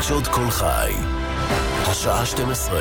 חדשות כל חי, השעה 12.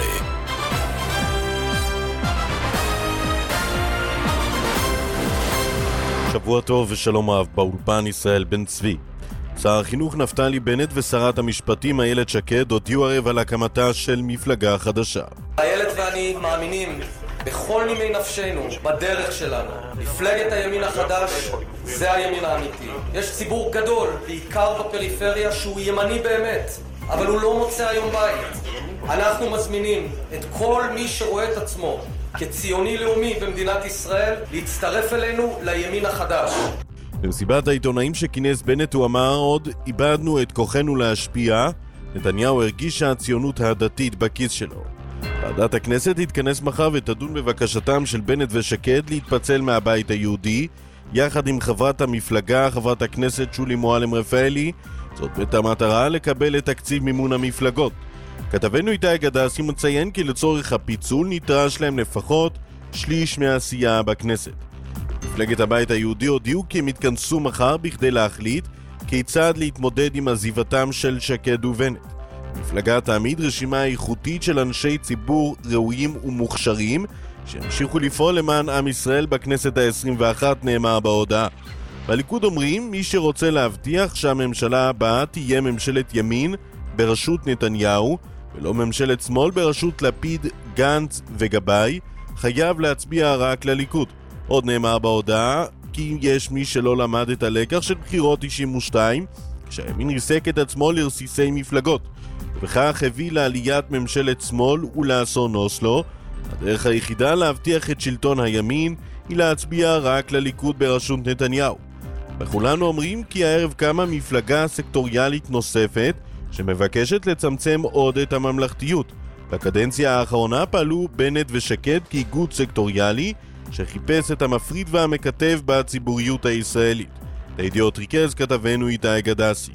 שבוע טוב ושלום רב, באולפן ישראל בן צבי. שר החינוך נפתלי בנט ושרת המשפטים איילת שקד הודיעו ערב על הקמתה של מפלגה חדשה. איילת ואני מאמינים בכל נימי נפשנו, בדרך שלנו. מפלגת הימין החדש זה הימין האמיתי. יש ציבור גדול, בעיקר בפריפריה, שהוא ימני באמת, אבל הוא לא מוצא היום בית. אנחנו מזמינים את כל מי שרואה את עצמו כציוני לאומי במדינת ישראל להצטרף אלינו לימין החדש. במסיבת העיתונאים שכינס בנט הוא אמר עוד, איבדנו את כוחנו להשפיע. נתניהו הרגיש שהציונות הדתית בכיס שלו. ועדת הכנסת תתכנס מחר ותדון בבקשתם של בנט ושקד להתפצל מהבית היהודי, יחד עם חברת המפלגה, חברת הכנסת שולי מועלם רפאלי, זאת במטרה לקבל את תקציב מימון המפלגות. כתבנו איתי גדסי מציין כי לצורך הפיצול נדרש להם לפחות שליש מהסיעה בכנסת. מפלגת הבית היהודי הודיעו כי הם יתכנסו מחר בכדי להחליט כיצד להתמודד עם עזיבתם של שקד ובנט. מפלגה תעמיד רשימה איכותית של אנשי ציבור ראויים ומוכשרים שהמשיכו לפעול למען עם ישראל בכנסת ה-21, נאמר בהודעה. בליכוד אומרים, מי שרוצה להבטיח שהממשלה הבאה תהיה ממשלת ימין בראשות נתניהו ולא ממשלת שמאל בראשות לפיד, גנץ וגבאי, חייב להצביע רק לליכוד. עוד נאמר בהודעה כי יש מי שלא למד את הלקח של בחירות 92, כשהימין ריסק את עצמו לרסיסי מפלגות, ובכך הביא לעליית ממשלת שמאל ולאסון אוסלו. הדרך היחידה להבטיח את שלטון הימין היא להצביע רק לליכוד בראשות נתניהו. וכולנו אומרים כי הערב קמה מפלגה סקטוריאלית נוספת שמבקשת לצמצם עוד את הממלכתיות. בקדנציה האחרונה פעלו בנט ושקד כאיגוד סקטוריאלי שחיפש את המפריד והמכתב בציבוריות הישראלית. לידיעות ריכז כתבנו איתי גדסי.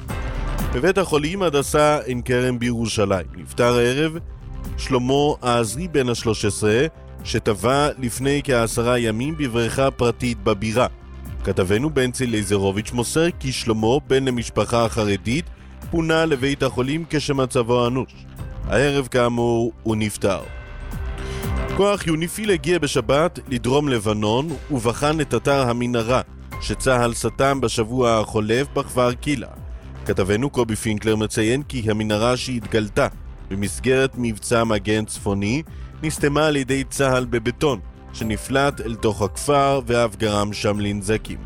בבית החולים הדסה עין כרם בירושלים נפטר הערב שלמה העזרי בן ה-13 שטבע לפני כ10 ימים בבריכה פרטית בבירה. כתבנו בנצי לייזרוביץ' מוסר כי שלמה בן למשפחה חרדית פונה לבית החולים כשמצבו אנוש. הערב כאמור הוא נפטר. כוח יוניפיל הגיע בשבת לדרום לבנון ובחן את אתר המנהרה שצהל סתם בשבוע החולף בכפר קילה. כתבנו קובי פינקלר מציין כי המנהרה שהתגלתה במסגרת מבצע מגן צפוני נסתמה על ידי צהל בבטון שנפלט אל תוך הכפר ואף גרם שם לנזקים.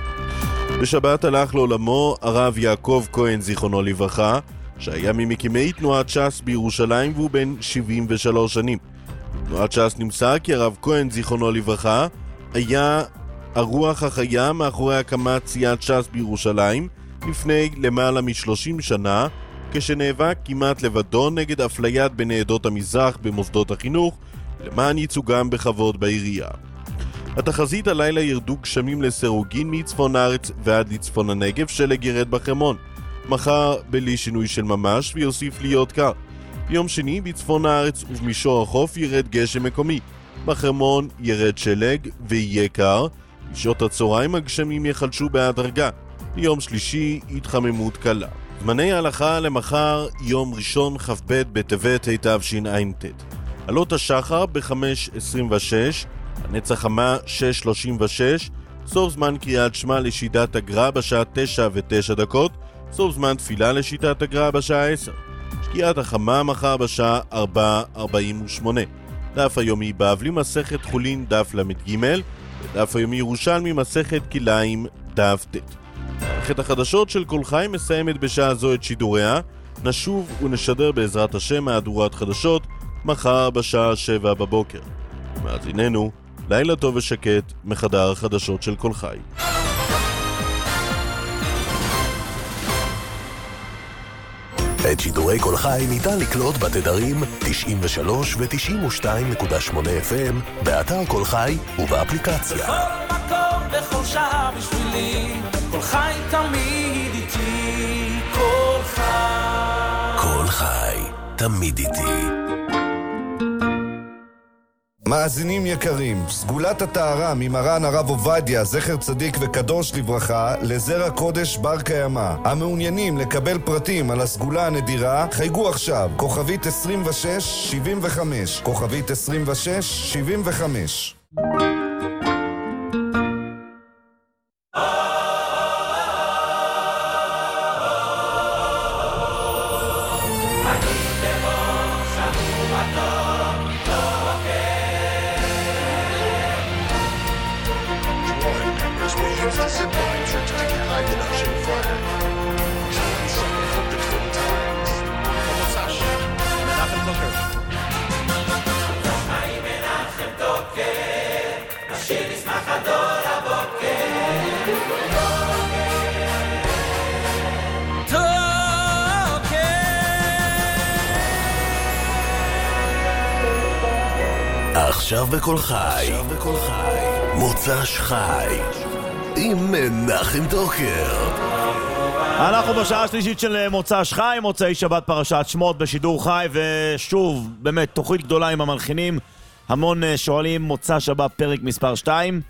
בשבת הלך לעולמו הרב יעקב כהן זיכרונו לברכה, שהיה ממקימי תנועת ש"ס בירושלים והוא בן 73 שנים. תנועת ש"ס נמסר כי הרב כהן זיכרונו לברכה היה הרוח החיה מאחורי הקמת סיעת ש"ס בירושלים לפני למעלה מ-30 שנה, כשנאבק כמעט לבדו נגד אפליית בני עדות המזרח במוסדות החינוך למען ייצוגם בכבוד בעירייה. התחזית הלילה ירדו גשמים לסירוגין מצפון הארץ ועד לצפון הנגב, שלג ירד בחרמון. מחר בלי שינוי של ממש ויוסיף להיות קר. ביום שני בצפון הארץ ובמישור החוף ירד גשם מקומי. בחרמון ירד שלג ויהיה קר. בשעות הצהריים הגשמים יחלשו בהדרגה. ביום שלישי התחממות קלה. זמני ההלכה למחר יום ראשון כ"ב בטבת התשע"ט. עלות השחר ב-5:26, הנץ החמה 6:36, סוף זמן קריאת שמע לשיטת הגר"א בשעה 9:09, סוף זמן תפילה לשיטת הגר"א בשעה 10. שקיעת החמה מחר בשעה 4:48. דף היומי בבלי מסכת חולין דף למ"ג, ודף היומי ירושלמי מסכת כליים דף ט'. מערכת החדשות של כל חי מסיימת בשעה זו את שידוריה. נשוב ונשדר בעזרת השם מהדורת חדשות מחר בשעה 7 בבוקר. מאזיננו, לילה טוב ושקט מחדר החדשות של כל חי. את שידורי כל חי ניתן לקלוט בתדרים 93 ו-92.8 FM באתר כל חי ובאפליקציה. בכל מקום, בכל שעה בשבילי, כל חי תמיד איתי, כל חי. כל חי תמיד איתי. מאזינים יקרים, סגולת הטהרה ממרן הרב עובדיה, זכר צדיק וקדוש לברכה, לזרע קודש בר קיימא. המעוניינים לקבל פרטים על הסגולה הנדירה, חייגו עכשיו, כוכבית 2675, כוכבית 2675. עכשיו בכל חי, מוצ"ש חי, עם מנחם דוקר. אנחנו בשעה השלישית של מוצ"ש חי, מוצאי שבת פרשת שמות בשידור חי, ושוב, באמת, תוכנית גדולה עם המלחינים, המון שואלים, מוצ"ש שבת פרק מספר 2,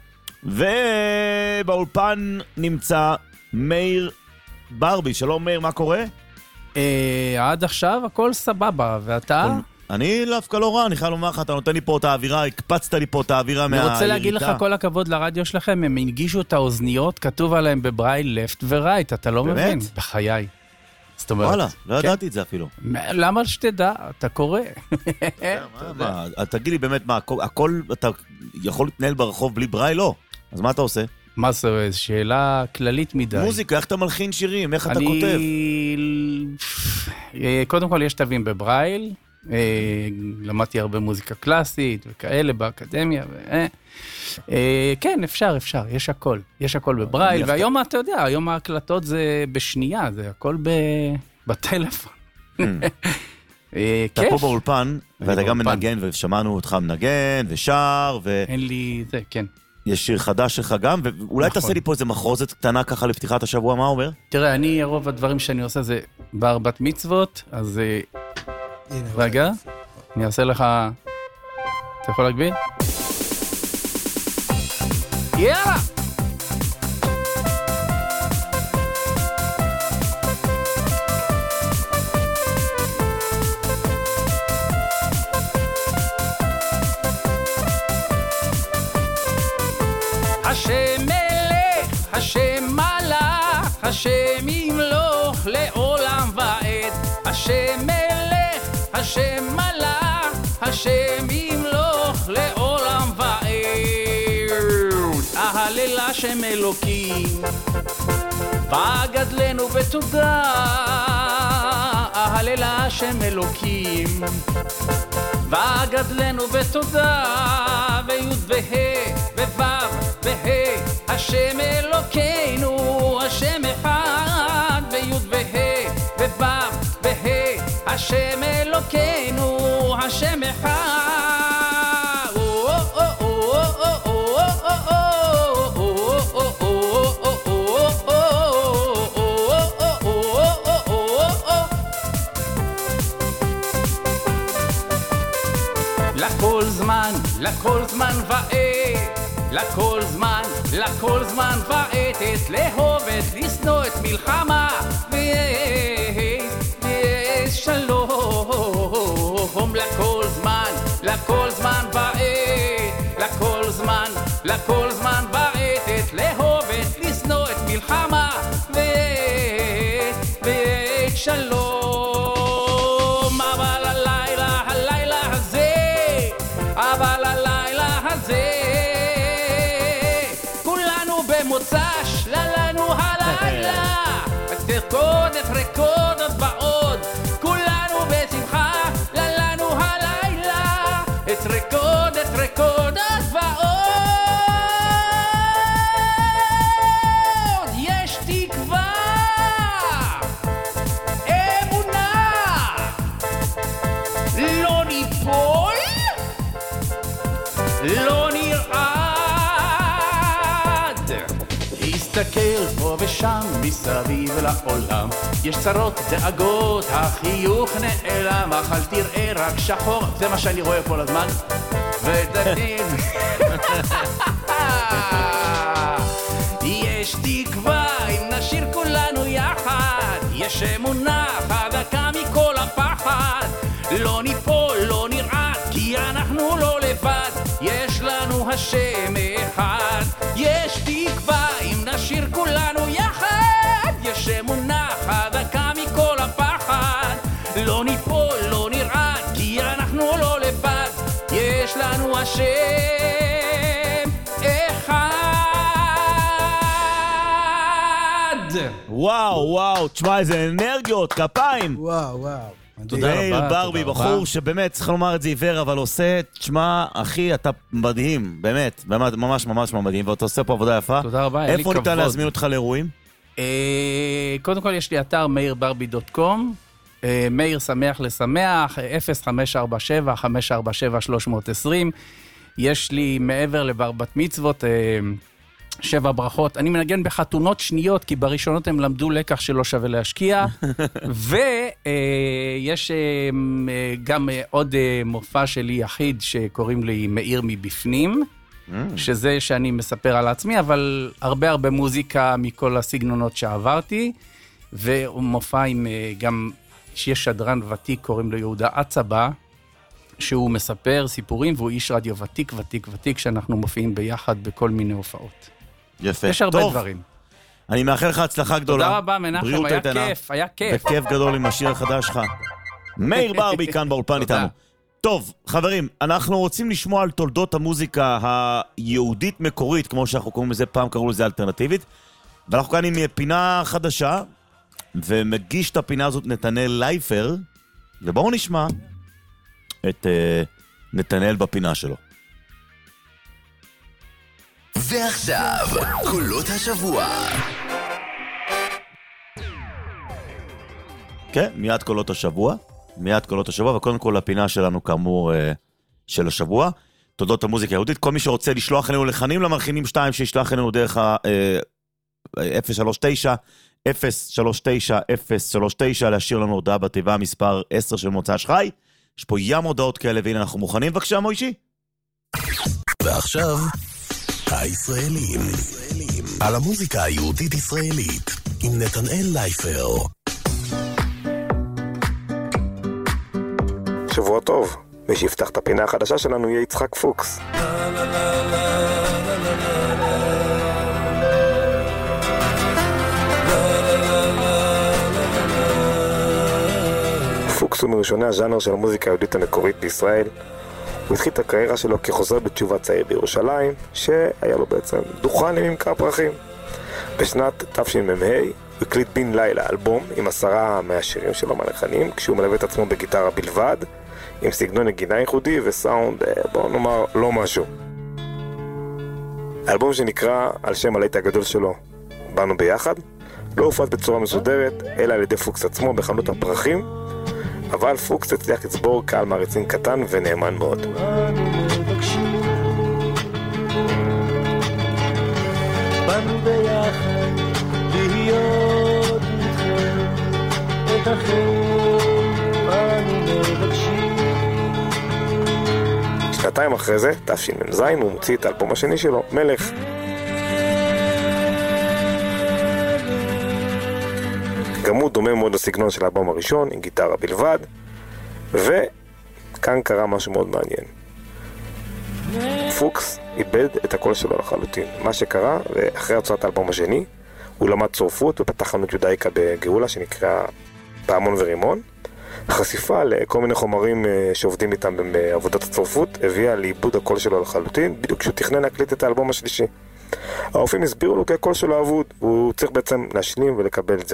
ובאולפן נמצא מאיר ברבי. שלום מאיר, מה קורה? עד עכשיו הכל סבבה, ואתה? אני דווקא לא רע, אני חייב לומר לך, אתה נותן לי פה את האווירה, הקפצת לי פה את האווירה מהירידה. אני רוצה להגיד לך כל הכבוד לרדיו שלכם, הם הנגישו את האוזניות, כתוב עליהם בברייל left ו-right, אתה לא מבין? בחיי. זאת אומרת... וואלה, לא ידעתי את זה אפילו. למה שתדע? אתה קורא. תגיד לי באמת מה, הכל, אתה יכול להתנהל ברחוב בלי ברייל? לא. אז מה אתה עושה? מה זה? שאלה כללית מדי. מוזיקה, איך אתה מלחין שירים? איך אתה כותב? קודם כל יש תווים בברייל, למדתי הרבה מוזיקה קלאסית וכאלה באקדמיה, כן, אפשר, יש הכל בברייל, והיום אתה יודע, היום ההקלטות זה בשנייה, זה הכל בטלפון. אתה פה באולפן, ואתה גם מנגן, ושמענו אותך מנגן ושר, אין לי זה, כן. יש שיר חדש שלך גם, ואולי תעשה לי פה איזה מחרוזת קטנה ככה לפתיחת השבוע, מה אומר? תראה, רוב הדברים שאני עושה זה בת מצוות, אז רגע, אני אעשה לך... אתה יכול להגביל? יאללה! השם מלך, השם מלך, השם ימלוך לעולם ועד. השם מלך, השם מלך, השם ימלוך לעולם ועד. אהלל השם אלוקים, וגדלנו בתודה. אהלל השם אלוקים, וגדלנו בתודה. ויוד וה' וו' וה' השם אלוקינו, השם אחד. ויוד וה' וו' וה' השם אלוקינו, השם אחד. לכל זמן, לכל זמן ועת, לכל זמן, לכל זמן ועת, לאהוב את לשנוא את מלחמה, ויש שלום. לכל זמן, לכל זמן ועת, לכל זמן, לכל זמן ועת, לאהוב את לשנוא את מלחמה, ויש שלום. אבל הלילה הזה כולנו במוצ"ש, לנו הלילה תרקודת רקודות ועוד, כולנו בשמחה, לנו הלילה את רקודת רקודות ועוד. יש תקווה, אמונה, לא ניפול, לא נרעד. הסתכל פה ושם מסביב לעולם, יש צרות, דאגות, החיוך נעלם, אכל תראה רק שחור. זה מה שאני רואה כל הזמן. ודתיים. יש תקווה אם נשיר כולנו יחד, יש אמונה חזקה מכל הפחד, לא ניפול, לא נרעד, כי אנחנו לא לבד, יש לנו השם אחד. יש תקווה אם נשיר כולנו יחד, יש אמונה חזקה מכל הפחד, לא ניפול, לא נרעד, כי אנחנו לא לבד, יש לנו השם אחד. וואו, תשמע איזה אנרגיות, כפיים. וואו. מאיר ברבי, בחור שבאמת, צריך לומר את זה עיוור, אבל עושה, תשמע, אחי, אתה מדהים, באמת, ממש מדהים, ואתה עושה פה עבודה יפה. תודה רבה, היה לי כבוד. איפה ניתן להזמין אותך לאירועים? קודם כל יש לי אתר meirbarbi.com, מאיר שמח לשמח, 0547-547-320. יש לי מעבר לבר בת מצוות 7 ברכות. אני מנגן בחתונות שניות, כי בראשונות הם למדו לקח שלא שווה להשקיע. ויש גם עוד מופע שלי יחיד שקוראים לי מאיר מבפנים, שזה שאני מספר על עצמי, אבל הרבה מוזיקה מכל הסגנונות שעברתי, ומופע עם גם שיש שדרן ותיק, קוראים לו יהודה עצבה, שהוא מספר סיפורים, והוא איש רדיו ותיק, שאנחנו מופיעים ביחד בכל מיני הופעות. יפה. יש הרבה דברים. אני מאחל לך הצלחה גדולה. תודה רבה, מנחם, היה כיף. בכיף גדול עם השיר החדש שלך. מאיר ברבי כאן באולפן איתנו. טוב, חברים, אנחנו רוצים לשמוע על תולדות המוזיקה היהודית מקורית, כמו שאנחנו קוראים לזה, פעם קראו לזה אלטרנטיבית, ואנחנו כאן עם פינה חדשה, ומגיש את הפינה הזאת נתנאל לייפר, ובואו נשמע את נתנאל בפינה שלו. ועכשיו, קולות השבוע. כן, מיד קולות השבוע, וקודם כל הפינה שלנו כאמור של השבוע, תולדות המוזיקה היהודית. כל מי שרוצה לשלוח אלינו לחנים למלחינים 2, שישלח אלינו דרך ה-039, להשאיר לנו הודעה בתיבה מספר 10 של מוצ"ש חי. יש פה ים הודעות כאלה, והנה אנחנו מוכנים. בבקשה, מוישי. ועכשיו, הישראלים. על המוזיקה היהודית ישראלית, עם נתנאל לייפר. שבוע טוב, מי שיפתח את הפינה החדשה שלנו יהיה יצחק פוקס. פוקס הוא מראשוני הז'אנר של המוזיקה היהודית המקורית בישראל. הוא התחיל את הקריירה שלו כחוזר בתשובה צעיר בירושלים, שהיה לו בעצם דוכן עם ממכר פרחים. בשנת תשמ"ה הוא הקליט בן לילה אלבום עם 10 מהשירים שלו מהלחנים, כשהוא מלווה את עצמו בגיטרה בלבד, עם סגנון נגינה ייחודי וסאונד, בוא נאמר, לא משהו. האלבום שנקרא על שם הלהיט הגדול שלו, באנו ביחד, לא הופץ בצורה מסודרת, אלא על ידי פוקס עצמו בחנות הפרחים, אבל פוקס הצליח לצבור קהל מעריצים קטן ונאמן מאוד. באנו ביחד להיות איתכם, את החיים באנו מבקשים. שנתיים אחרי זה, תשמ"ז, הוא מוציא את האלבום השני שלו, מלך. גם הוא דומה מאוד לסגנון של האלבום הראשון, עם גיטרה בלבד, וכאן קרה משהו מאוד מעניין. פוקס איבד את הקול שלו לחלוטין. מה שקרה, ואחרי הוצאת האלבום השני, הוא למד צורפות ופתח חנות יודאיקה בגאולה שנקרא פעמון ורימון. החשיפה לכל מיני חומרים שעובדים איתם בעבודת הצורפות הביאה לאיבוד הקול שלו לחלוטין, בדיוק כשהוא תכנן להקליט את האלבום השלישי. הרופאים הסבירו לו כי הקול שלו אבוד, הוא צריך בעצם להשלים ולקבל את זה.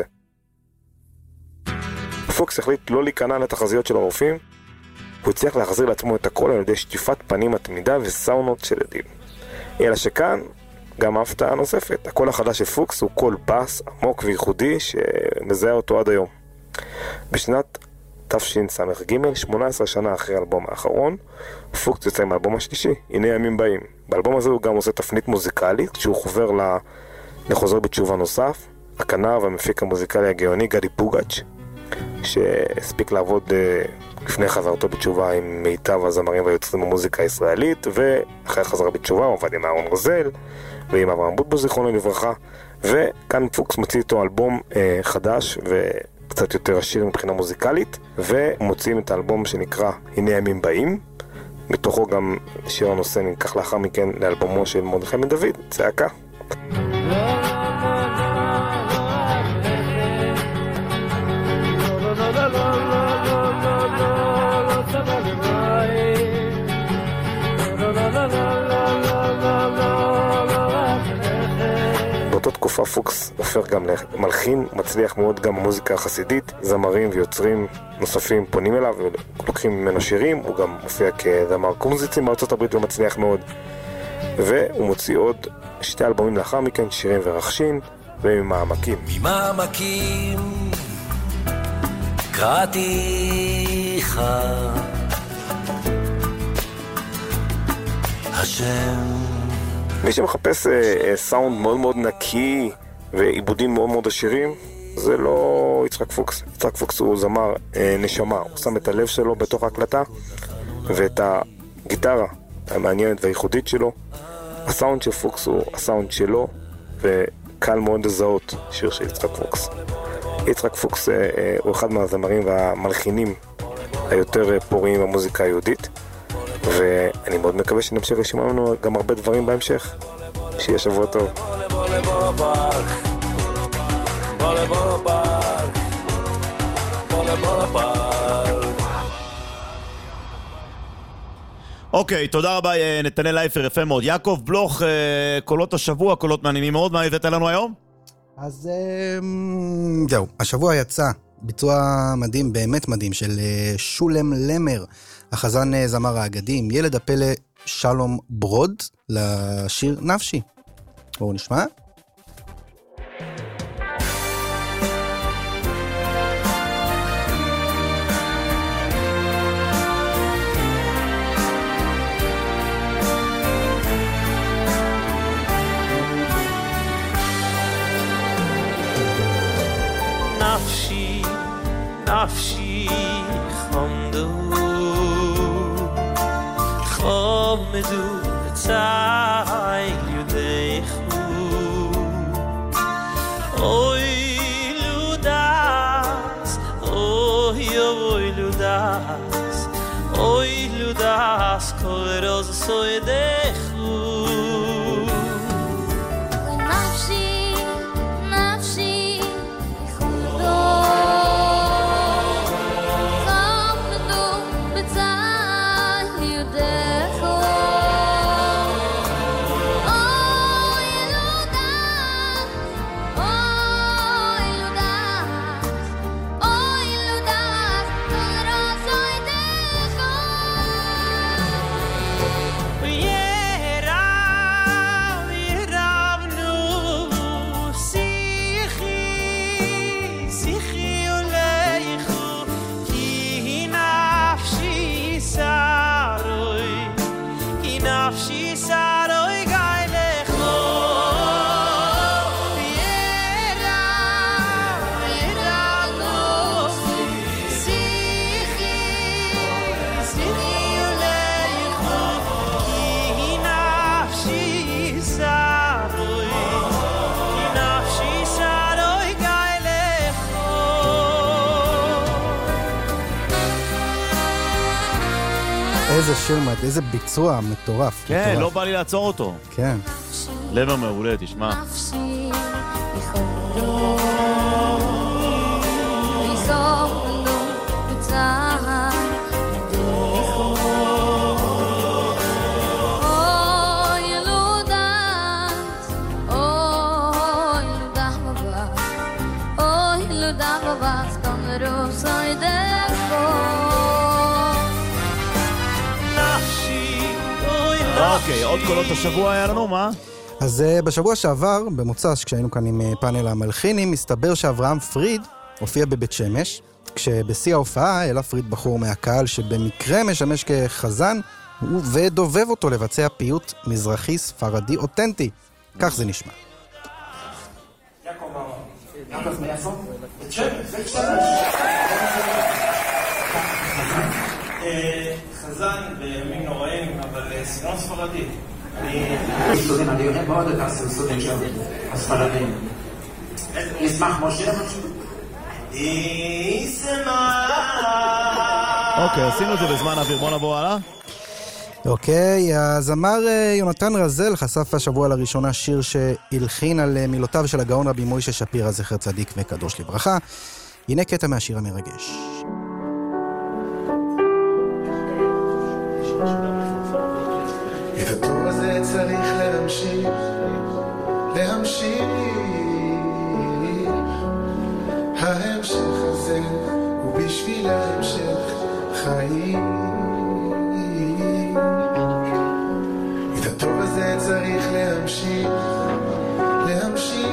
פוקס החליט לא להיכנע לתחזיות של הרופאים, הוא הצליח להחזיר לעצמו את הקול על ידי שטיפת פנים מתמידה וסאונות של עדים. אלא שכאן גם הפתעה נוספת, הקול החדש של פוקס הוא קול בס עמוק וייחודי שמזהה אותו עד היום. בשנת תשס"ג, 18 שנה אחרי האלבום האחרון, פוקס יוצא מהאלבום השלישי, הנה ימים באים. באלבום הזה הוא גם עושה תפנית מוזיקלית, כשהוא חובר לחוזר בתשובה נוסף, הכנר והמפיק המוזיקלי הגאוני גדי פוגאץ', שהספיק לעבוד לפני חזרתו בתשובה עם מיטב הזמרים והיוצרים במוזיקה הישראלית, ואחרי חזרה בתשובה הוא עבד עם אהרון רזל ועם אברהם בוטבול זיכרונו לברכה, וכאן פוקס מוציא איתו אלבום חדש וקצת יותר עשיר מבחינה מוזיקלית, ומוציאים את האלבום שנקרא הנה ימים באים, מתוכו גם שיר הנושא נלקח לאחר מכן לאלבומו של מרדכי בן דוד, צעקה. באותה תקופה פוקס הופך גם למלחין, מצליח מאוד גם במוזיקה החסידית, זמרים ויוצרים נוספים פונים אליו ולוקחים ממנו שירים, הוא גם מופיע כזמר קומזיצים בארצות הברית ומצליח מאוד, והוא מוציא עוד 2 אלבומים לאחר מכן, שירים ורחשין וממעמקים. ממעמקים קראתיך השם. מי שמחפש סאונד מאוד מאוד נקי ועיבודים מאוד מאוד עשירים, זה לא יצחק פוקס. יצחק פוקס הוא זמר נשמה, הוא שם את הלב שלו בתוך ההקלטה ואת הגיטרה המעניינת והייחודית שלו. הסאונד של פוקס הוא הסאונד שלו, וקל מאוד לזהות שיר של יצחק פוקס. יצחק פוקס הוא אחד מהזמרים והמלחינים היותר פוריים במוזיקה היהודית, ואני מאוד מקווה שנמשיך לשמוע לנו גם הרבה דברים בהמשך. שיהיה שבוע טוב. אוקיי, תודה רבה נתנאל אייפר, יפה מאוד. יעקב בלוך, קולות השבוע, קולות מעניינים מאוד. מה הבאת לנו היום? אז זהו, השבוע יצא ביצוע מדהים, באמת מדהים, של שולם למר, החזן זמר האגדים, ילד הפלא שלום ברוד, לשיר נפשי. בואו נשמע. נפשי, נפשי חמדו, חמדו בצעי יודיכו, אוי לודס, אוי לודס, אוי לודס, כל רוז סוידכו. איזה שיר מד, איזה ביצוע מטורף. כן, מטורף. לא בא לי לעצור אותו. כן. לב מעולה, תשמע. אוקיי, עוד קולות השבוע היה לנו, מה? אז בשבוע שעבר, במוצ"ש, כשהיינו כאן עם פאנל המלחינים, מסתבר שאברהם פריד הופיע בבית שמש, כשבשיא ההופעה העלה פריד בחור מהקהל שבמקרה משמש כחזן, ודובב אותו לבצע פיוט מזרחי ספרדי אותנטי. כך זה נשמע. יעקב מאיפה? בית שמש, בית שמש. חזן בימים נוראים, אבל סגנון ספרדי. אני אוהב מאוד את הסלסולים של הספרדים. ישמח משה? אוקיי, עשינו את זה בזמן אוויר, בוא נבוא הלאה. אוקיי, הזמר יונתן רזל חשף השבוע לראשונה שיר שהלחין על מילותיו של הגאון רבי מוישה שפירא זכר צדיק וקדוש לברכה. הנה קטע מהשיר המרגש. את הטוב הזה צריך להמשיך, להמשיך. ההמשך הזה הוא בשביל ההמשך חיים. את הטוב הזה צריך להמשיך, להמשיך.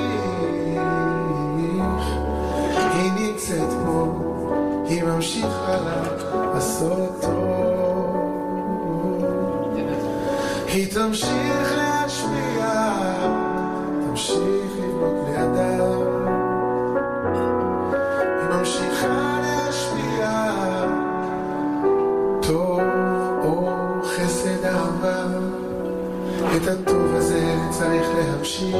היא נמצאת פה, היא ממשיכה לעשות טוב. היא תמשיך להשפיע, תמשיך לבנות לידם. היא ממשיכה להשפיע, טוב או חסד אהבה. את הטוב הזה צריך להמשיך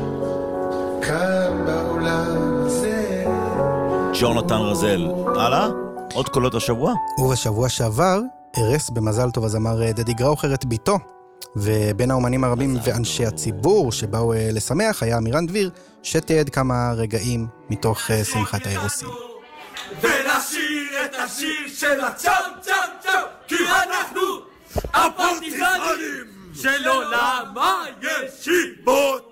כאן בעולם הזה. יונתן רזל. הלאה? עוד קולות השבוע? ובשבוע שעבר הרס במזל טוב הזמר דדי גראוכר את ביתו, ובין האומנים הרבים ואנשי הציבור שבאו לשמח היה אמירן דביר, שתיעד כמה רגעים מתוך שמחת האירוסין. ונשיר את השיר של הצ'ם צ'ם צ'ם, כי אנחנו הפרטיזנים של עולם הישיבות.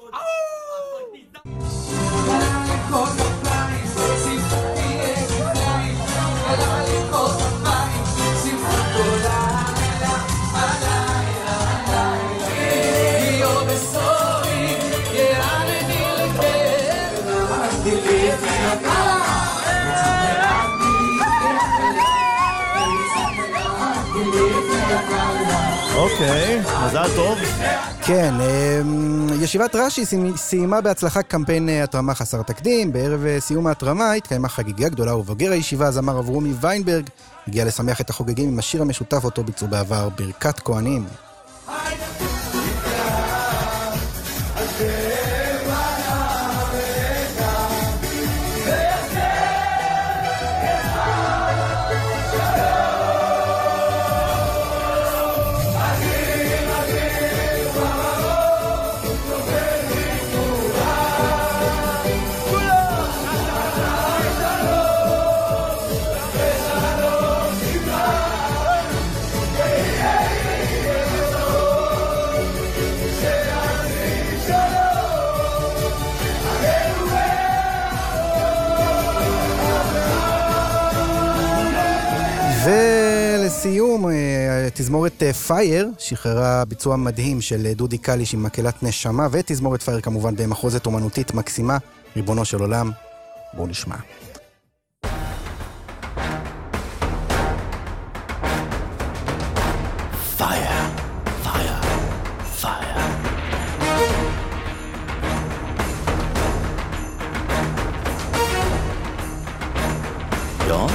אוקיי, מזל טוב. כן, ישיבת רש"י סיימה בהצלחה קמפיין התרמה חסר תקדים. בערב סיום ההתרמה התקיימה חגיגה גדולה, ובוגר הישיבה הזמר אברומי ויינברג הגיע לשמח את החוגגים עם השיר המשותף אותו ביצעו בעבר, ברכת כהנים. ולסיום, תזמורת פייר שחררה ביצוע מדהים של דודי קליש עם מקהלת נשמה, ותזמורת פייר כמובן במחוזת אומנותית מקסימה, ריבונו של עולם. בואו נשמע. פייר, פייר, פייר. יום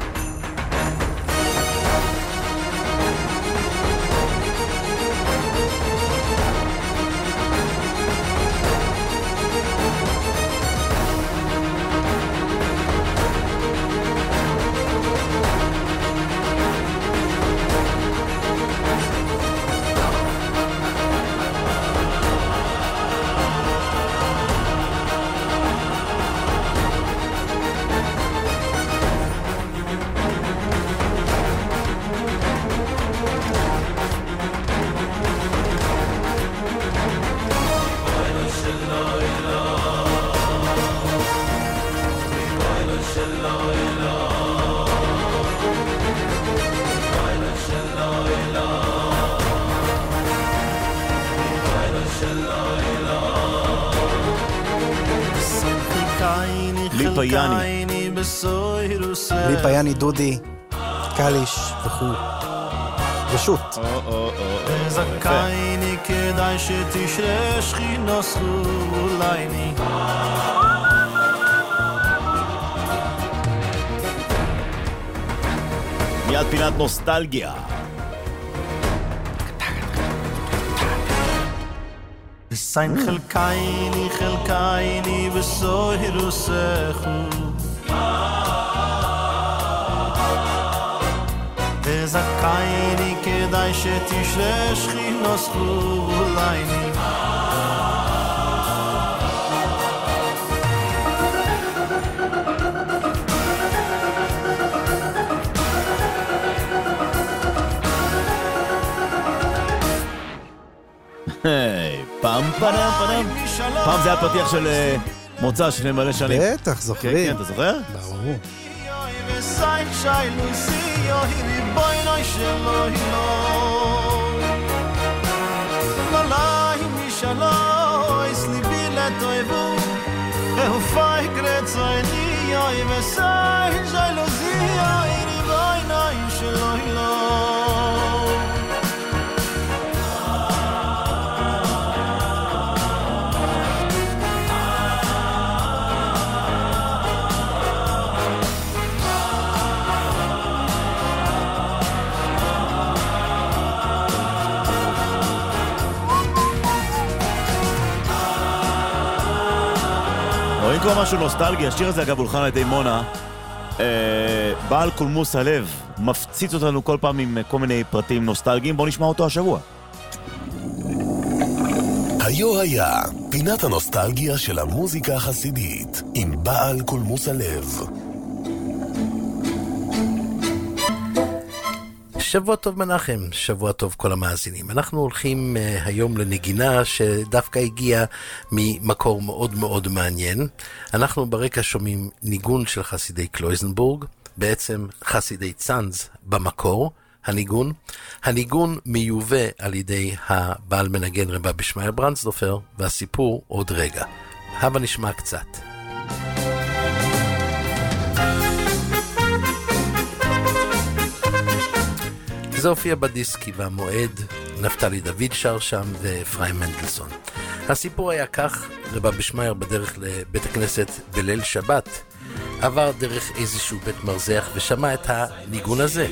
ליפה יני, דודי קליש וכו' ושות. זכייני כדאי שתשרה שכינו סולייני. מיד פינת נוסטלגיה. sein חלקייני בסוהר וסחו וזכייני כדאי שתשרה שכינוס חולייני פעם זה היה פתיח של מוצא של מלא שנים. בטח, זוכרים. כן, אתה זוכר? ברור. רואים כבר משהו נוסטלגי, השיר הזה אגב הולחן על ידי מונה, בעל קולמוס הלב, מפציץ אותנו כל פעם עם כל מיני פרטים נוסטלגיים, בואו נשמע אותו השבוע. היה פינת הנוסטלגיה של המוזיקה החסידית עם בעל קולמוס הלב. שבוע טוב מנחם, שבוע טוב כל המאזינים. אנחנו הולכים היום לנגינה שדווקא הגיעה ממקור מאוד מאוד מעניין. אנחנו ברקע שומעים ניגון של חסידי קלויזנבורג, בעצם חסידי צאנז במקור, הניגון מיובא על ידי הבעל מנגן רבה בשמעאל ברנסדורפר, והסיפור עוד רגע. הבה נשמע קצת. זה הופיע בדיסקי והמועד, נפתלי דוד שר שם ואפרים מנדלסון. הסיפור היה כך, רבה בשמעאל בדרך לבית הכנסת בליל שבת, עבר דרך איזשהו בית מרזח ושמע את הניגון הזה.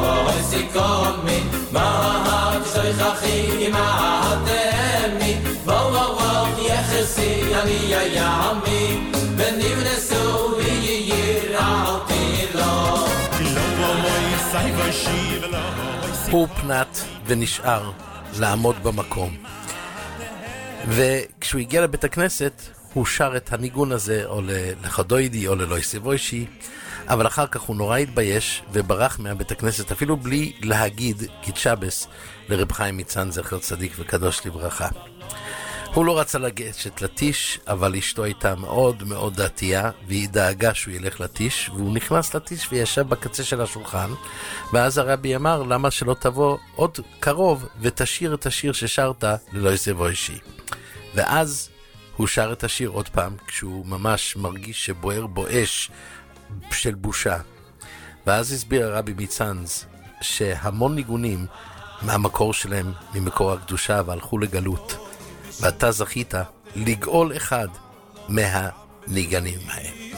הוא פנט ונשאר לעמוד במקום. וכשהוא הגיע לבית הכנסת, הוא שר את הניגון הזה, או לחדוידי או ללוי סיבוישי, אבל אחר כך הוא נורא התבייש וברח מהבית הכנסת, אפילו בלי להגיד גיד שבס לרב חיים מצאנז זכר צדיק וקדוש לברכה. הוא לא רצה לגשת לטיש, אבל אשתו הייתה מאוד מאוד דתייה, והיא דאגה שהוא ילך לטיש, והוא נכנס לטיש וישב בקצה של השולחן, ואז הרבי אמר, למה שלא תבוא עוד קרוב ותשיר את השיר ששרת ללוי סיבוישי. ואז הוא שר את השיר עוד פעם, כשהוא ממש מרגיש שבוער בו אש של בושה. ואז הסביר הרבי מצאנז שהמון ניגונים מהמקור שלהם, ממקור הקדושה, והלכו לגלות. ואתה זכית לגאול אחד מהניגנים האלה.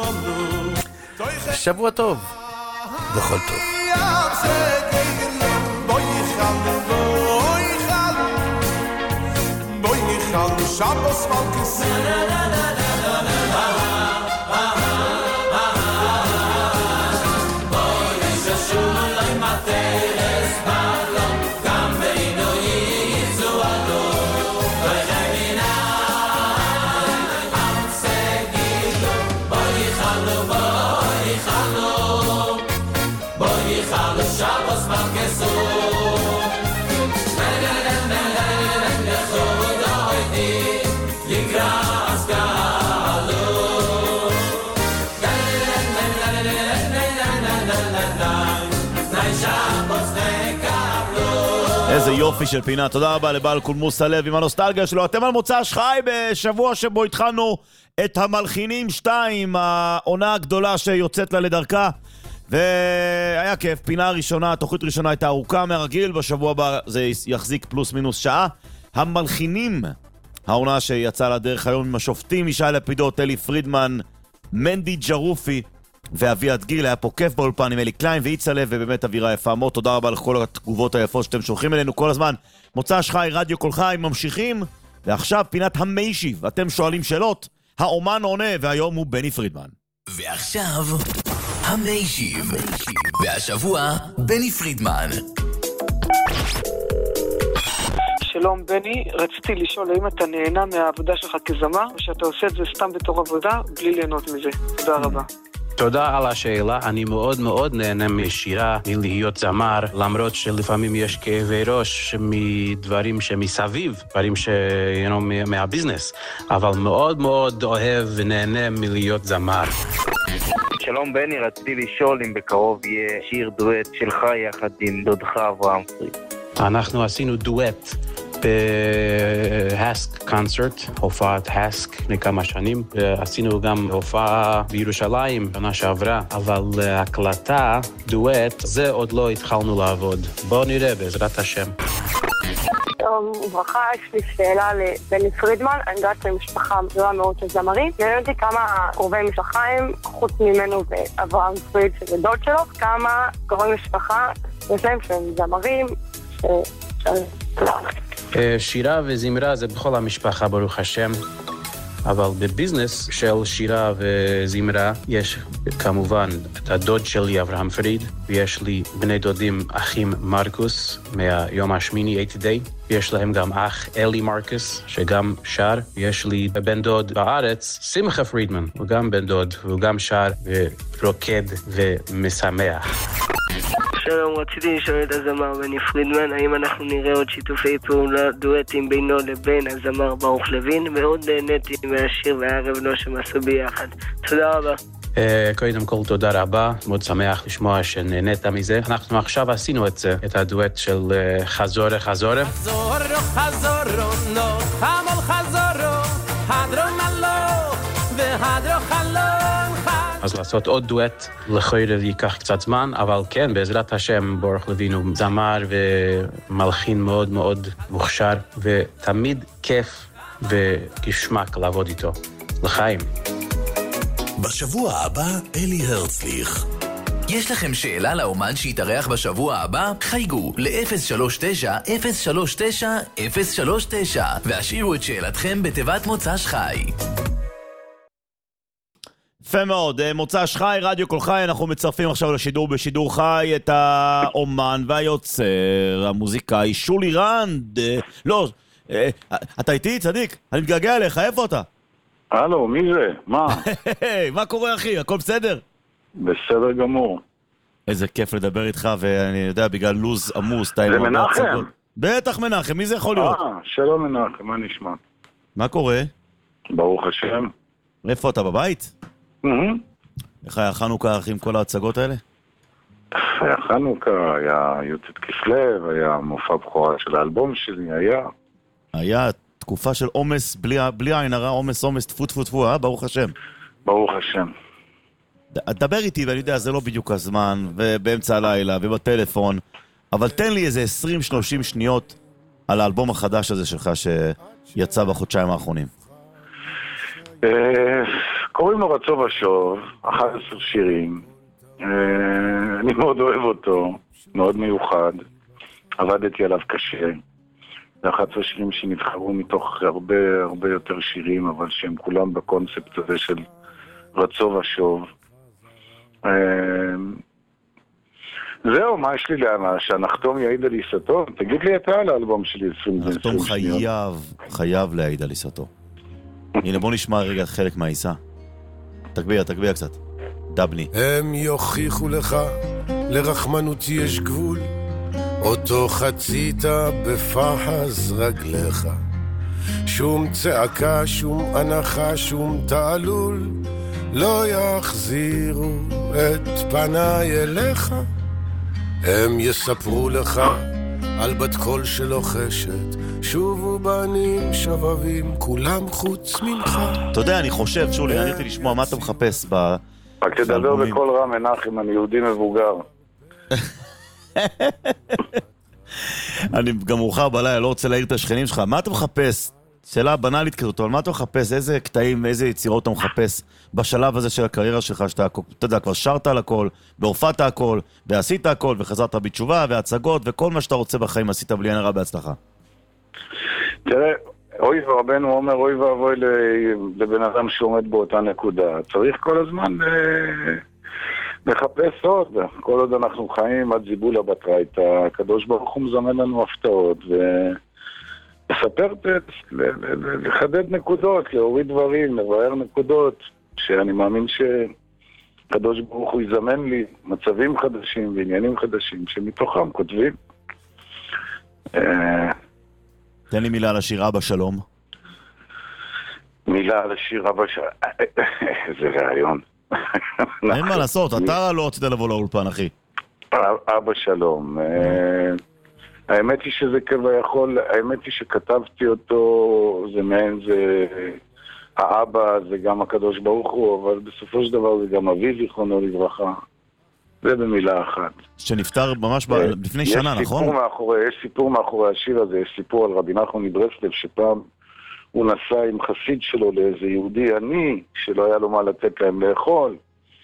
שבוע טוב וכל טוב. Shabbos איזה יופי של פינה, תודה רבה לבעל קולמוס הלב עם הנוסטלגיה שלו. אתם על מוצ"ש חי בשבוע שבו התחלנו את המלחינים 2, העונה הגדולה שיוצאת לה לדרכה, והיה כיף. פינה ראשונה, תוכנית ראשונה הייתה ארוכה מהרגיל, בשבוע הבא זה יחזיק פלוס מינוס שעה. המלחינים, העונה שיצאה לדרך היום עם השופטים, ישי לפידות, אלי פרידמן, מנדי ג'רופי ואביעד גיל, היה פה כיף באולפן עם אלי קליין ואיצה לב, ובאמת אווירה יפה מאוד. תודה רבה לכל התגובות היפות שאתם שולחים אלינו כל הזמן. מוצ"ש חי, רדיו כל חי, ממשיכים, ועכשיו פינת המיישיב. אתם שואלים שאלות, האומן עונה, והיום הוא בני פרידמן. ועכשיו, המיישיב. והשבוע, בני פרידמן. שלום בני, רציתי לשאול האם אתה נהנה מהעבודה שלך כזמר, או שאתה עושה את זה סתם בתור עבודה, בלי ליהנות מזה. תודה רבה. תודה על השאלה, אני מאוד מאוד נהנה משירה, מלהיות זמר, למרות שלפעמים יש כאבי ראש מדברים שמסביב, דברים מהביזנס, אבל מאוד מאוד אוהב ונהנה מלהיות זמר. שלום בני, רציתי לשאול אם בקרוב יהיה שיר דואט שלך יחד עם דודך אברהם פריד. אנחנו עשינו דואט בהסק קונצרט, הופעת הסק לפני כמה שנים. עשינו גם הופעה בירושלים שנה שעברה, אבל הקלטה, דואט, זה עוד לא התחלנו לעבוד. בואו נראה בעזרת השם. שלום וברכה, יש לי שאלה לבני פרידמן, אני יודעת למשפחה גדולה מאוד של זמרים. מעניין אותי כמה קרובי משפחה הם, חוץ ממנו ואברהם פריד שזה דוד שלו, כמה קרובי משפחה יש להם שהם זמרים, שירה וזמרה זה בכל המשפחה ברוך השם, אבל בביזנס של שירה וזמרה יש כמובן את הדוד שלי אברהם פריד, ויש לי בני דודים אחים מרקוס מהיום השמיני 80 Day, ויש להם גם אח אלי מרקוס שגם שר, ויש לי בן דוד בארץ שמחה פרידמן, הוא גם בן דוד, הוא גם שר ורוקד ומשמח. שלום, רציתי לשאול את הזמר בני פרידמן, האם אנחנו נראה עוד שיתופי פעולה דואטים בינו לבין הזמר ברוך לוין? מאוד נהניתי מהשיר והערב לו שהם עשו ביחד. תודה רבה. קודם כל תודה רבה, מאוד שמח לשמוע שנהנית מזה. אנחנו עכשיו עשינו את זה, את הדואט של חזורה חזורה. חזורו חזורו נו חמול חזורו הדרו מלו והדרו חלום. אז לעשות עוד דואט, לכאורה ייקח קצת זמן, אבל כן, בעזרת השם, ברוך לוין הוא זמר ומלחין מאוד מאוד מוכשר, ותמיד כיף וגשמק לעבוד איתו. לחיים. בשבוע הבא, אלי הרצליך. יש לכם שאלה לאומן שיתארח בשבוע הבא? חייגו ל-039-039-039 והשאירו את שאלתכם בתיבת מוצ"ש חי. יפה מאוד, מוצ"ש חי, רדיו כל חי, אנחנו מצרפים עכשיו לשידור בשידור חי את האומן והיוצר, המוזיקאי שולי רנד. לא, אתה איתי צדיק? אני מתגעגע אליך, איפה אתה? הלו, מי זה? מה? מה קורה אחי? הכל בסדר? בסדר גמור. איזה כיף לדבר איתך, ואני יודע, בגלל לוז עמוס. זה מנחם? בטח מנחם, מי זה יכול להיות? שלום מנחם, מה נשמע? מה קורה? ברוך השם. איפה אתה, בבית? איך היה חנוכה עם כל ההצגות האלה? היה חנוכה, היה יוצאת כסלו, היה מופע בכורה של האלבום שלי, היה תקופה של עומס, בלי עין הרע, עומס, טפו טפו טפו, ברוך השם. ברוך השם. דבר איתי, ואני יודע, זה לא בדיוק הזמן, ובאמצע הלילה, ובטלפון, אבל תן לי איזה 20-30 שניות על האלבום החדש הזה שלך שיצא בחודשיים האחרונים. קוראים לו רצו ושוב, 11 שירים. אני מאוד אוהב אותו, מאוד מיוחד. עבדתי עליו קשה. זה 11 שירים שנבחרו מתוך הרבה יותר שירים, אבל שהם כולם בקונספט הזה של רצו ושוב. זהו, מה יש לי לאמה? שהנחתום יעיד על עיסתו? תגיד לי אתה על האלבום שלי 20 שניות. הנחתום חייב להעיד על עיסתו. הנה בוא נשמע רגע חלק מהעיסה. תגביה קצת. דבני. הם יוכיחו לך, לרחמנות יש גבול, אותו חצית בפחז רגליך. שום צעקה, שום הנחה, שום תעלול, לא יחזירו את פניי אליך. הם יספרו לך על בת קול שלוחשת, שובו בנים שבבים, כולם חוץ ממך. אתה יודע, אני חושב, שולי, אני הייתי לשמוע מה אתה מחפש ב... רק תדבר בכל רע מנחם, אני יהודי מבוגר. אני גם מאוחר בלילה, לא רוצה להעיר את השכנים שלך. מה אתה מחפש? שאלה בנאלית כזאת, אבל מה אתה מחפש? איזה קטעים, איזה יצירות אתה מחפש בשלב הזה של הקריירה שלך, שאתה, אתה יודע, כבר שרת על הכל, בהופעת הכל, ועשית הכל, וחזרת בתשובה, והצגות, וכל מה שאתה רוצה בחיים עשית בלי עין הרע בהצלחה. תראה, אוי ורבנו אומר, אוי ואבוי לבן אדם שעומד באותה נקודה. צריך כל הזמן לחפש עוד. כל עוד אנחנו חיים עד זיבול הבטרייתא, הקדוש ברוך הוא מזמן לנו הפתעות, לספר טקסט, לחדד נקודות, להוריד דברים, לבאר נקודות, שאני מאמין שקדוש ברוך הוא יזמן לי מצבים חדשים ועניינים חדשים, שמתוכם כותבים. תן לי מילה על השיר אבא שלום. מילה על השיר אבא שלום. איזה רעיון. אין מה לעשות, אתה לא רצית לבוא לאולפן, אחי. אבא שלום. האמת היא שזה כביכול, האמת היא שכתבתי אותו, זה מעין זה, האבא זה גם הקדוש ברוך הוא, אבל בסופו של דבר זה גם אבי זיכרונו לברכה. זה במילה אחת. שנפטר ממש לפני שנה, נכון? יש סיפור מאחורי השיר הזה, יש סיפור על רבי נחמן מברסלב, שפעם הוא נסע עם חסיד שלו לאיזה יהודי עני, שלא היה לו מה לתת להם לאכול,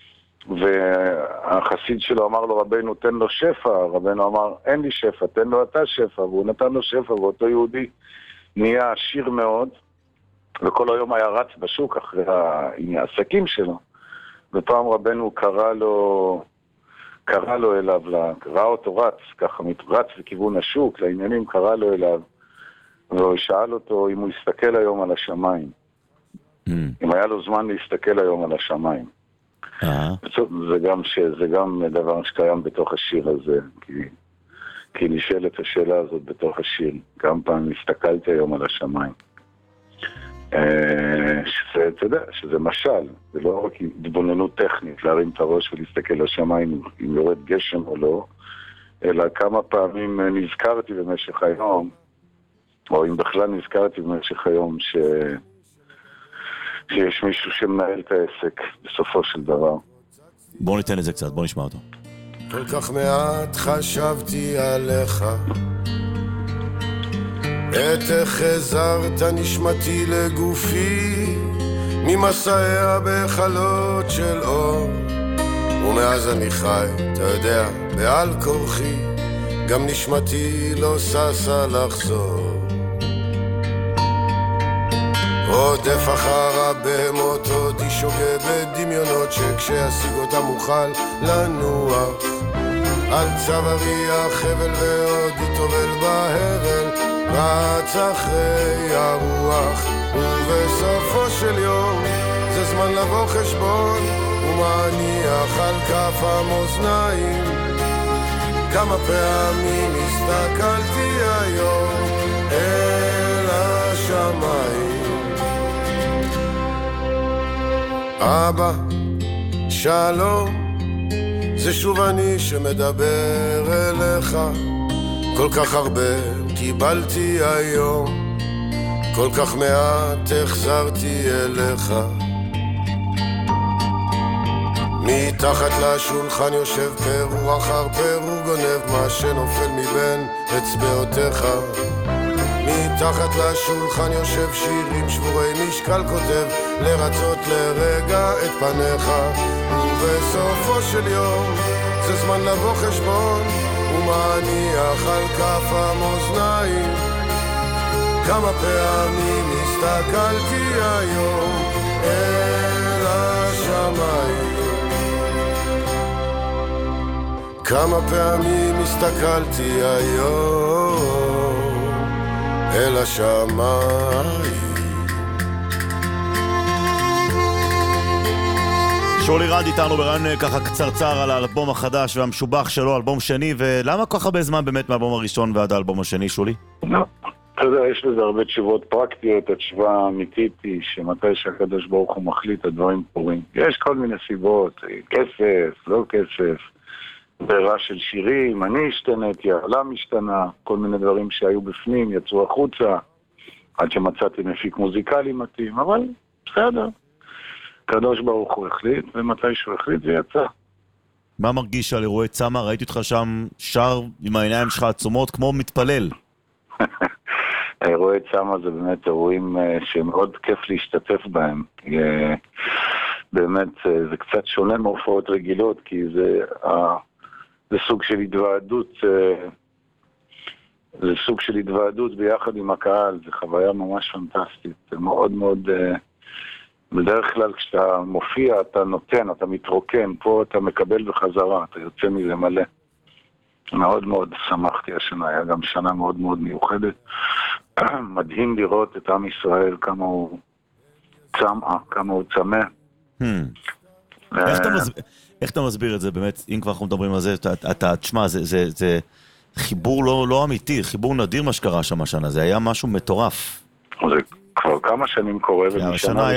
והחסיד שלו אמר לו, רבנו תן לו שפע, רבנו אמר אין לי שפע, תן לו אתה שפע, והוא נתן לו שפע, ואותו יהודי נהיה עשיר מאוד, וכל היום היה רץ בשוק אחרי העסקים שלו, ופעם רבנו קרא לו אליו, ראה אותו רץ, ככה רץ לכיוון השוק, לעניינים, קרא לו אליו, והוא שאל אותו אם הוא יסתכל היום על השמיים, אם היה לו זמן להסתכל היום על השמיים. זה גם דבר שקיים בתוך השיר הזה, כי נשאלת השאלה הזאת בתוך השיר, גם פעם הסתכלתי היום על השמיים. אתה יודע, שזה משל, זה לא רק התבוננות טכנית, להרים את הראש ולהסתכל לשמיים אם יורד גשם או לא, אלא כמה פעמים נזכרתי במשך היום, או אם בכלל נזכרתי במשך היום שיש מישהו שמנהל את העסק בסופו של דבר. בואו ניתן את זה קצת, בואו נשמע אותו. כל כך מעט חשבתי עליך, עת החזרת נשמתי לגופי ממסעיה בחלות של אור, ומאז אני חי, אתה יודע, בעל כורחי, גם נשמתי לא ססה לחזור. רודף אחר הבהמות, עודי שוגה בדמיונות, שכשאשיג אותם אוכל לנוח על צווארי החבל, ועודי טובל בהבל, רץ אחרי הרוח, ובסופו של יום זה זמן לבוא חשבון, ומניח על כף המאזניים כמה פעמים הסתכלתי היום אל השמיים. אבא, שלום, זה שוב אני שמדבר אליך, כל כך הרבה קיבלתי היום, כל כך מעט החזרתי אליך. מתחת לשולחן יושב פירור אחר פירור, גונב מה שנופל מבין אצבעותיך. מתחת לשולחן יושב שירים שבורי משקל, כותב לרצות לרגע את פניך, ובסופו של יום זה זמן לבוא חשבון, ומניח על כף המאזניים כמה פעמים הסתכלתי היום אל השמיים. כמה פעמים הסתכלתי היום אל השמיים. שולי רד איתנו ברעיון ככה קצרצר על האלבום החדש והמשובח שלו, אלבום שני, ולמה כל כך הרבה זמן באמת מהאלבום הראשון ועד האלבום השני, שולי? לא, אתה יודע, יש לזה הרבה תשובות פרקטיות. התשובה האמיתית היא שמתי שהקדוש ברוך הוא מחליט הדברים קורים. יש כל מיני סיבות, כסף, לא כסף, ברירה של שירים, אני השתניתי, העולם השתנה, כל מיני דברים שהיו בפנים יצאו החוצה, עד שמצאתי מפיק מוזיקלי מתאים, אבל בסדר. הקדוש ברוך הוא החליט, ומתי שהוא החליט זה יצא. מה מרגיש על אירועי צמא? ראיתי אותך שם שר עם העיניים שלך עצומות כמו מתפלל. האירועי צמה זה באמת אירועים שמאוד כיף להשתתף בהם. באמת זה קצת שונה מהופעות רגילות, כי זה סוג של התוועדות, זה סוג של התוועדות ביחד עם הקהל, זה חוויה ממש פנטסטית, זה מאוד מאוד, בדרך כלל כשאתה מופיע אתה נותן, אתה מתרוקן, פה אתה מקבל בחזרה, אתה יוצא מזה מלא. מאוד מאוד שמחתי השנה, היה גם שנה מאוד מאוד מיוחדת. מדהים לראות את עם ישראל, כמה הוא צמא, כמה הוא צמא. איך אתה מסביר את זה באמת, אם כבר אנחנו מדברים על זה, אתה תשמע, זה חיבור לא אמיתי, חיבור נדיר מה שקרה שם השנה, זה היה משהו מטורף. זה כבר כמה שנים קורה, ומשנה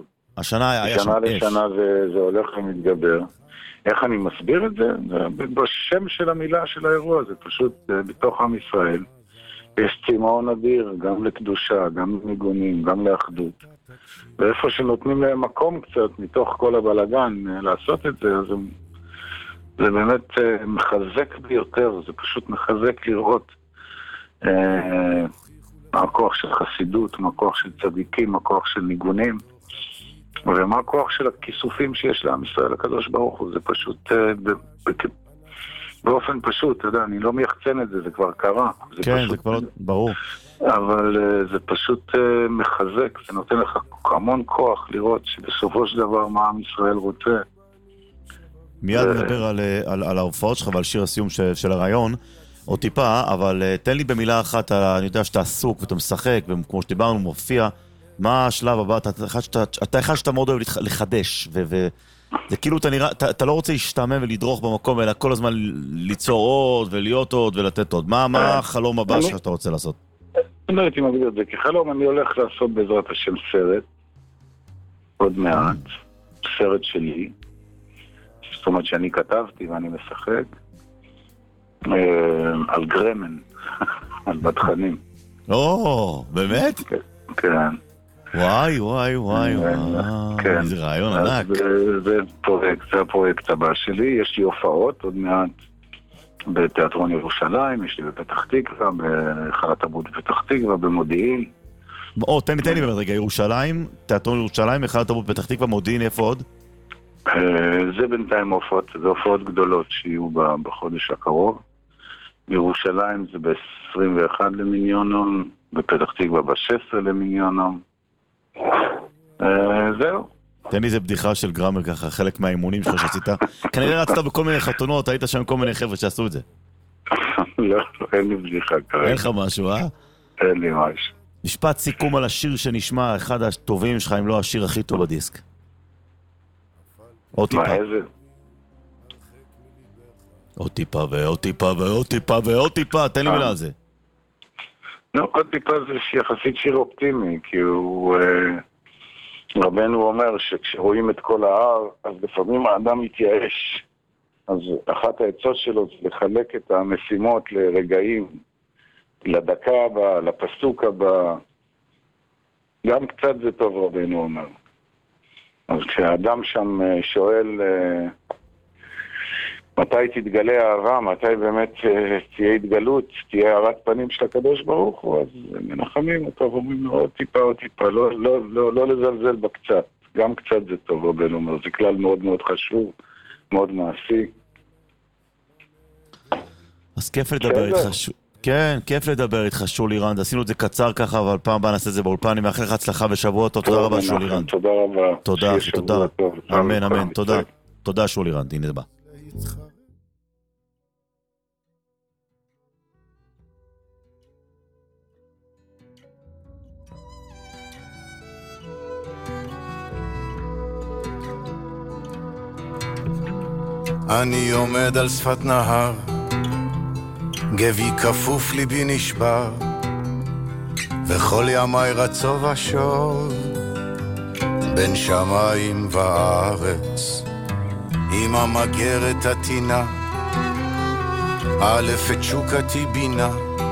לשנה זה הולך ומתגבר. איך אני מסביר את זה? בשם של המילה של האירוע, זה פשוט בתוך עם ישראל. יש צמאון אדיר, גם לקדושה, גם לניגונים, גם לאחדות. ואיפה שנותנים להם מקום קצת, מתוך כל הבלגן, לעשות את זה, אז זה באמת מחזק ביותר, זה פשוט מחזק לראות מה הכוח של חסידות, מה הכוח של צדיקים, מה הכוח של ניגונים. ומה הכוח של הכיסופים שיש לעם ישראל הקדוש ברוך הוא, זה פשוט באופן פשוט, אתה יודע, אני לא מייחצן את זה, זה כבר קרה. כן, זה כבר ברור. אבל זה פשוט מחזק, זה נותן לך המון כוח לראות שבסופו של דבר מה עם ישראל רוצה. מיד נדבר על ההופעות שלך ועל שיר הסיום של הרעיון, עוד טיפה, אבל תן לי במילה אחת, אני יודע שאתה עסוק ואתה משחק, וכמו שדיברנו, מופיע, מה השלב הבא? אתה אחד שאתה מאוד אוהב לחדש, וזה כאילו אתה לא רוצה להשתעמם ולדרוך במקום, אלא כל הזמן ליצור עוד ולהיות עוד ולתת עוד. מה החלום הבא שאתה רוצה לעשות? אני לא הייתי מגדיר את זה, כחלום אני הולך לעשות בעזרת השם סרט, עוד מעט, סרט שלי, זאת אומרת שאני כתבתי ואני משחק, על גרמן, על בתחנים. באמת? כן. וואי, איזה רעיון ענק. זה הפרויקט הבא שלי, יש לי הופעות עוד מעט בתיאטרון ירושלים, יש לי בפתח תקווה, בהיכל התרבות בפתח תקווה, במודיעין. תן לי באמת רגע, ירושלים, תיאטרון ירושלים, היכל התרבות בפתח תקווה, מודיעין, איפה עוד? זה בינתיים הופעות, זה הופעות גדולות שיהיו בחודש הקרוב. בירושלים זה ב-21 למיליונום, בפתח תקווה ב-16 למיליונום. זהו. תן לי איזה בדיחה של גרמר ככה, חלק מהאימונים שלך שעשית. כנראה רצת בכל מיני חתונות, היית שם כל מיני חבר'ה שעשו את זה. לא, אין לי בדיחה כרגע. אין לך משהו, אין לי משהו. משפט סיכום על השיר שנשמע, אחד הטובים שלך, אם לא השיר הכי טוב בדיסק. עוד טיפה. מה, איזה? עוד טיפה ועוד טיפה ועוד טיפה ועוד טיפה, תן לי מילה על זה. לא, עוד טיפה זה יחסית שיר אופטימי, כי הוא... רבנו אומר שכשרואים את כל ההר, אז לפעמים האדם מתייאש. אז אחת העצות שלו זה לחלק את המשימות לרגעים, לדקה הבאה, לפסוק הבא. גם קצת זה טוב, רבנו אומר. אז כשהאדם שם שואל מתי תתגלה האהבה, מתי באמת תהיה התגלות, תהיה הארת פנים של הקדוש ברוך הוא, אז מנחמים אותו ואומרים לו עוד טיפה, לא לזלזל בקצת. גם קצת זה טוב, רבנו אומר, זה כלל מאוד מאוד חשוב, מאוד מעשי. אז כיף לדבר איתך. כן, כיף לדבר איתך, שולי רנד. עשינו את זה קצר ככה, אבל פעם הבאה נעשה את זה באולפן. אני מאחל לך הצלחה בשבוע. תודה רבה, שולי רנד. תודה רבה. תודה, תודה. אמן, תודה. תודה, שולי רנד. הנה זה בא. אני עומד על שפת נהר, גבי כפוף ליבי נשבר, וכל ימי רצו ושוב, בין שמיים וארץ, עם המגרת עתינה, א' את שוקתי בינה,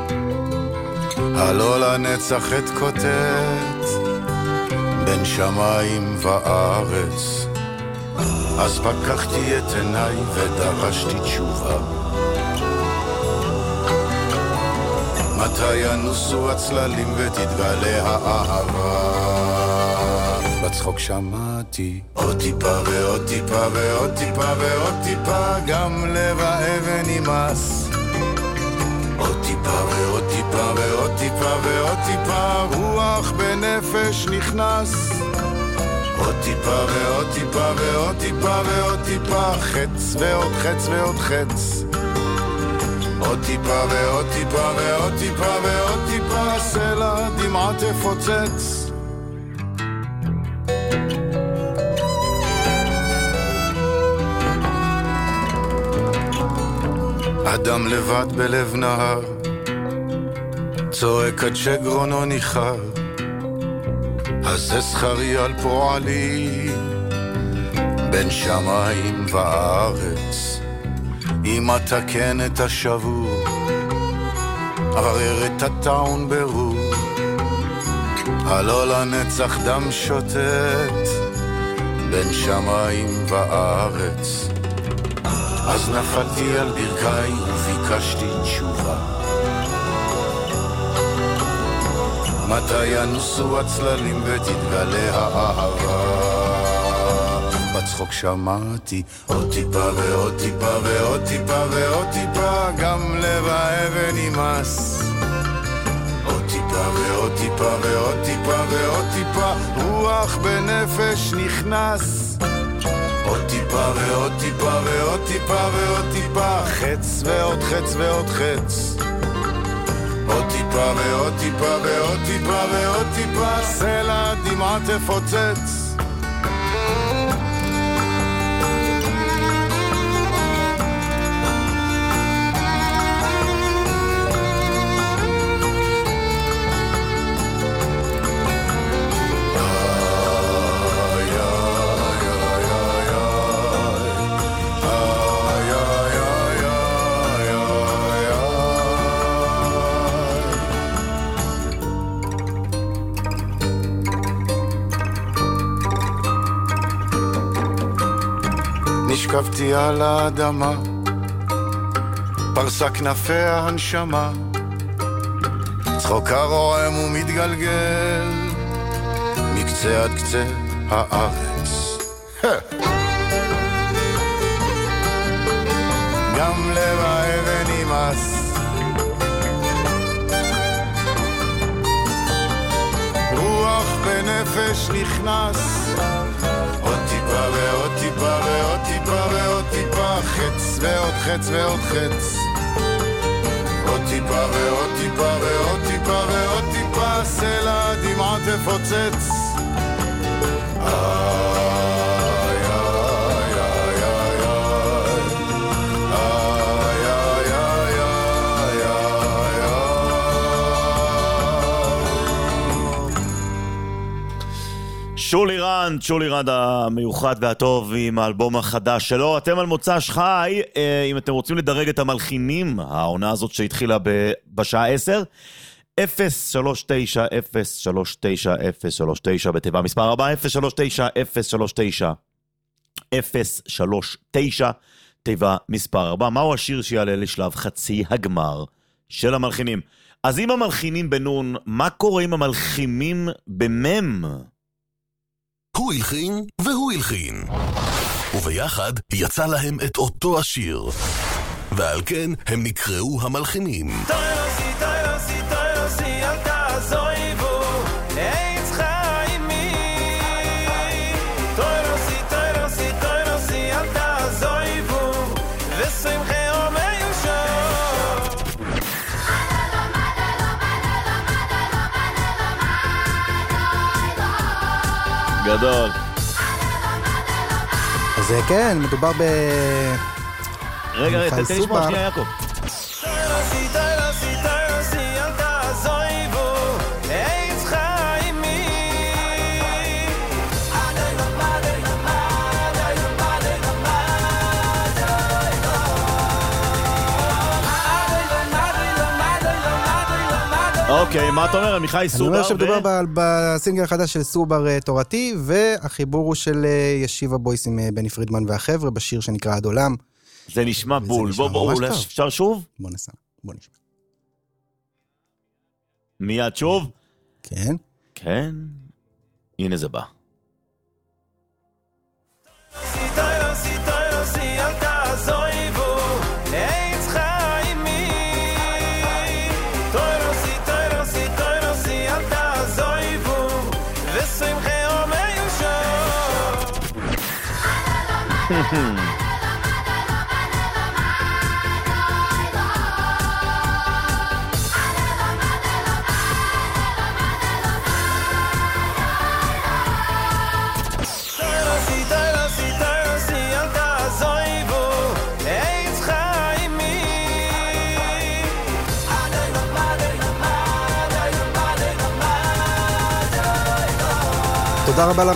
הלא לנצח את כותת, בין שמיים וארץ. אז פקחתי את עיניי ודרשתי תשובה, מתי ינוסו הצללים ותתגלה האהבה. בצחוק שמעתי עוד טיפה ועוד טיפה ועוד טיפה ועוד טיפה, גם לב האבן נמאס. עוד טיפה ועוד טיפה ועוד טיפה ועוד טיפה, רוח בנפש נכנס. עוד טיפה ועוד טיפה ועוד טיפה ועוד טיפה, חץ ועוד חץ ועוד חץ. עוד טיפה ועוד טיפה ועוד טיפה ועוד טיפה, סלע דמעה תפוצץ. אדם לבד בלב נהר, צועק עד שגרונו ניחר. אז זה שכרי על פועלי בין שמיים וארץ. אם אתקן את השבור, ערער את הטעון ברור, הלא לנצח דם שוטט בין שמיים וארץ. אז נפלתי על ברכיי וביקשתי תשובה. מתי ינוסו הצללים ותתגלה האהבה. בצחוק שמעתי עוד טיפה ועוד טיפה ועוד טיפה ועוד טיפה, גם לב האבן נמאס. עוד טיפה ועוד טיפה ועוד טיפה ועוד טיפה, רוח בנפש נכנס. עוד טיפה ועוד טיפה ועוד טיפה ועוד טיפה, חץ ועוד חץ ועוד חץ. עוד טיפה ועוד טיפה ועוד טיפה ועוד טיפה, סלע דמעה תפוצץ. נשכבתי על האדמה, פרסה כנפי ההנשמה, צחוק הרועם ומתגלגל מקצה עד קצה הארץ. גם לב האבן נמאס, רוח בנפש נכנס. עוד טיפה ועוד טיפה ועוד טיפה ועוד טיפה, חץ ועוד חץ ועוד חץ. עוד טיפה ועוד טיפה ועוד טיפה ועוד טיפה, סלע דמעה תפוצץ. שולי רנד המיוחד והטוב עם האלבום החדש שלו. אתם על מוצ"ש חי, אם אתם רוצים לדרג את המלחינים, העונה הזאת שהתחילה בשעה 10, 039-039-039 בתיבה מספר 4, 039-039-039 תיבה מספר 4. מהו השיר שיעלה לשלב חצי הגמר של המלחינים? אז אם המלחינים בנון, מה קורה עם המלחינים במם? הוא הלחין והוא הלחין, וביחד יצא להם את אותו השיר, ועל כן הם נקראו המלחינים. תוירוסי, תוירוסי, תוירוסי, אל תעזויבו, עץ חיימי. תוירוסי, תוירוסי, תוירוסי, אל תעזויבו, ושמחי עומי ושוב. גדול. אז כן, מדובר ב... רגע, תן לשמוע שנייה יעקב. תוירוסי, תוירוסי, תוירוסי, אל תעזויבו, עץ חיימי. אוקיי, מה אתה אומר, עמיחי סובר? אני אומר שמדובר בסינגל החדש של סובר תורתי, והחיבור הוא של ישיבה בויס עם בני פרידמן והחבר'ה, בשיר שנקרא עד עולם. זה נשמע בול. בואו, אפשר שוב? בוא נשמע. מיד שוב. כן. כן. הנה זה בא. תודה רבה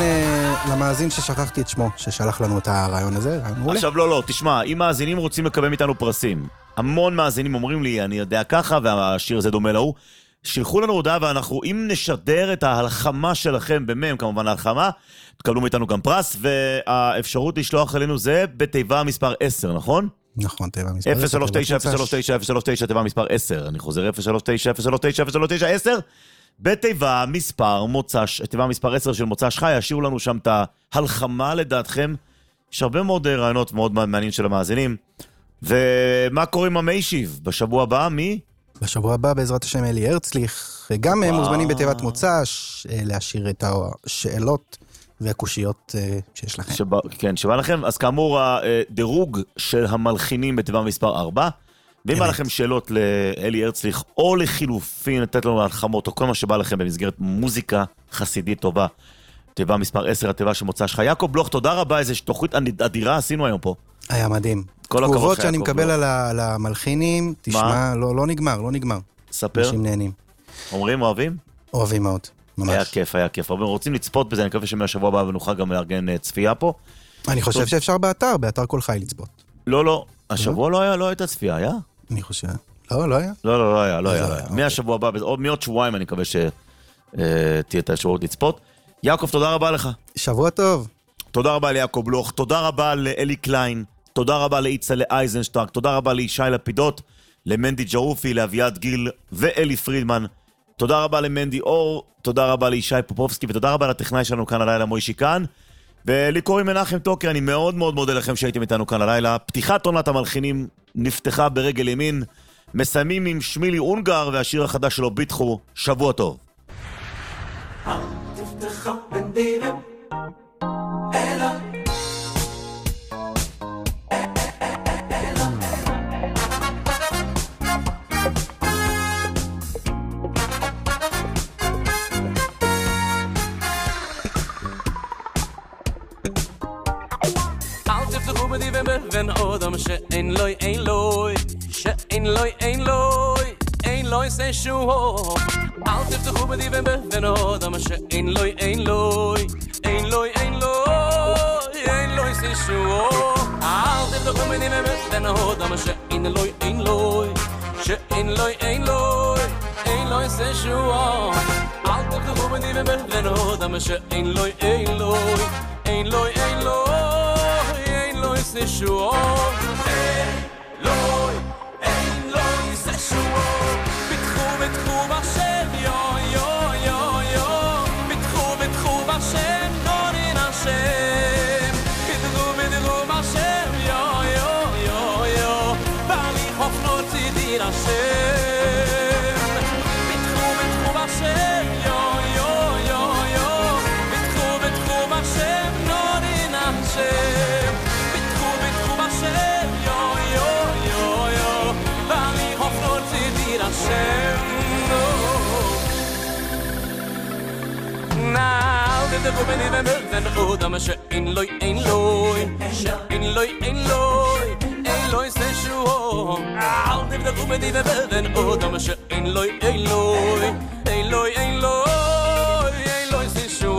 למאזין ששכחתי את שמו, ששלח לנו את הרעיון הזה. עכשיו לא, תשמע, אם מאזינים רוצים לקבל מאיתנו פרסים, המון מאזינים אומרים לי, אני יודע ככה, והשיר הזה דומה לו, שילחו לנו הודעה, ואנחנו, אם נשדר את ההלחמה שלכם, במם, כמובן ההלחמה, תקבלו מאיתנו גם פרס, והאפשרות לשלוח אלינו זה בתיבה מספר 10, נכון? נכון, תיבה מספר 10. 039, תיבה מספר 10. אני חוזר 039, 10. בתיבה מספר מוצ"ש, תיבה מספר 10 של מוצ"ש חי, השאירו לנו שם את ההלחמה לדעתכם. יש הרבה מאוד רעיונות מאוד מעניינים של המאזינים. ומה קורה עם המיישיב? בשבוע הבא, מי? בשבוע הבא בעזרת השם אלי הרצליך, וגם מוזמנים בתיבת מוצ"ש להשאיר את השאלות והקושיות שיש לכם. כן, שבא לכם. אז כאמור, הדירוג של המלחינים בתיבה מספר 4, ואם בא לכם שאלות לאלי הרצליך, או לחילופין, לתת לנו הלחמות, או כל מה שבא לכם במסגרת מוזיקה חסידית טובה, תיבה מספר 10, התיבה של מוצ"ש חי. יעקב בלוך, תודה רבה, איזו תוכנית אדירה עשינו היום פה. היה מדהים. תגובות שאני מקבל על המלחינים, תשמע, לא נגמר. ספר. אנשים נהנים. אומרים, אוהבים? אוהבים מאוד, ממש. היה כיף. אבל רוצים לצפות בזה, אני מקווה שמהשבוע הבא ונוכל גם לארגן צפייה פה. אני חושב שאפשר באתר כל חי לצפות. לא. השבוע לא הייתה צפייה, היה? אני חושב. לא היה? לא היה. מהשבוע הבא, מעוד שבועיים אני מקווה שתהיה את האפשרות לצפות. יעקב, תודה רבה לך. שבוע טוב. תודה רבה ליעקב בלוך, תודה רבה לאלי קליין, תודה רבה לאיצלה אייזנשטרק, תודה רבה לישי לפידות, למנדי ג'רופי, לאביעד גיל ואלי פרידמן, תודה רבה למנדי אור, תודה רבה לישי פופובסקי, ותודה רבה לטכנאי שלנו כאן הלילה מוישי כאן, ולי קוראים מנחם טוקר, אני מאוד מאוד מודה לכם שהייתם איתנו כאן הלילה. פתיחת עונת המלחינים נפתחה ברגל ימין, מסיימים עם שמילי אונגר והשיר החדש שלו ביטחו. שבוע טוב. תפתחה בנדירים אלה wenn odam shein loy se shu out of the hobe di wenn odam shein loy se shu out of the hobe di wenn odam shein loy se shu out of the hobe di wenn odam shein loy se shu Eloi se shu bitchu b'Hashem yo bitchu b'Hashem non in Hashem bitchu b'Hashem yo bali hofnot zidir Hashem bitchu b'Hashem yo bitchu b'Hashem non in Hashem Now the woman in the then odam shein loy se shu out the woman in the then odam shein loy se shu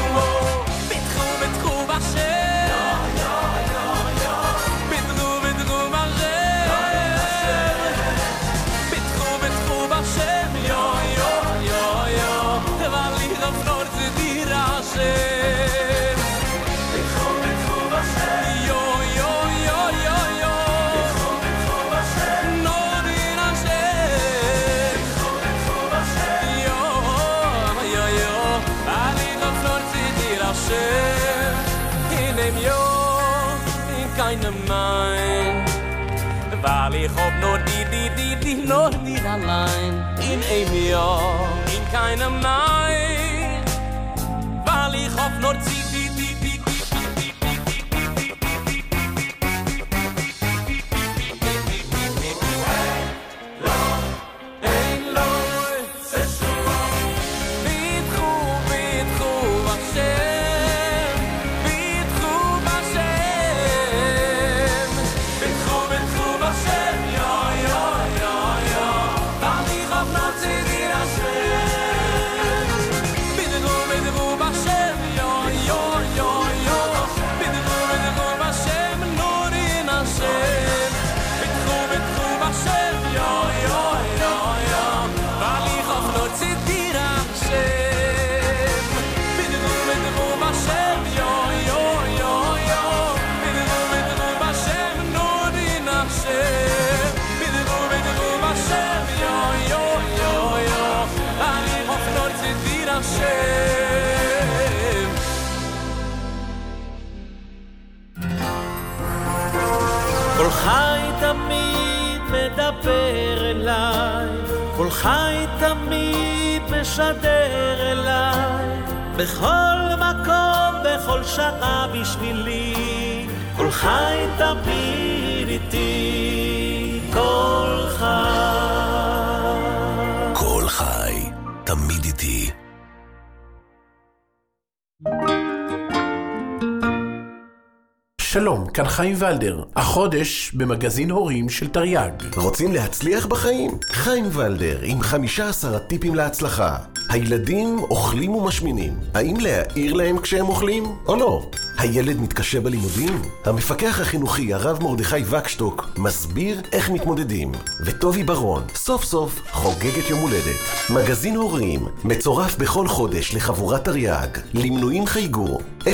bitchu b'Hashem Hashem in dem Jahr in keinem Nein weil ich hab nur die nur nicht allein in einem Jahr in keinem Nein weil ich hab nur die כל חי תמיד מדבר אליי, כל חי תמיד משדר אליי, בכל מקום, בכל שעה בשבילי, כל חי תמיד איתי, כל חי. כל חי תמיד איתי. שלום, כאן חיים ולדר, החודש במגזין הורים של תרי"ג. רוצים להצליח בחיים? חיים ולדר עם 15 טיפים להצלחה. הילדים אוכלים ומשמינים. האם להעיר להם כשהם אוכלים או לא? הילד מתקשה בלימודים? המפקח החינוכי הרב מרדכי וקשטוק מסביר איך מתמודדים. וטובי ברון סוף סוף חוגגת יום הולדת. מגזין הורים מצורף בכל חודש לחבורת תרי"ג. למנויים חייגו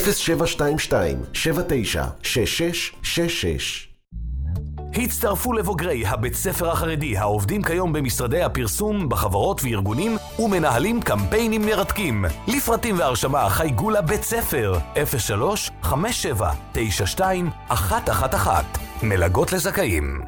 0722-796666. הצטרפו לבוגרי הבית ספר החרדי העובדים כיום במשרדי הפרסום, בחברות וארגונים ומנהלים קמפיינים מרתקים. לפרטים והרשמה חייגו לבית ספר 03-5792-111. מלגות לזכאים.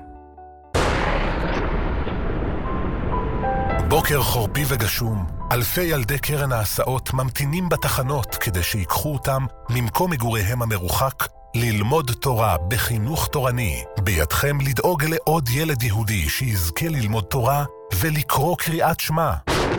בוקר חורפי וגשום, אלפי ילדי קרן ההסעות ממתינים בתחנות כדי שיקחו אותם ממקום מגוריהם המרוחק ללמוד תורה בחינוך תורני. בידכם לדאוג לעוד ילד יהודי שיזכה ללמוד תורה ולקרוא קריאת שמע.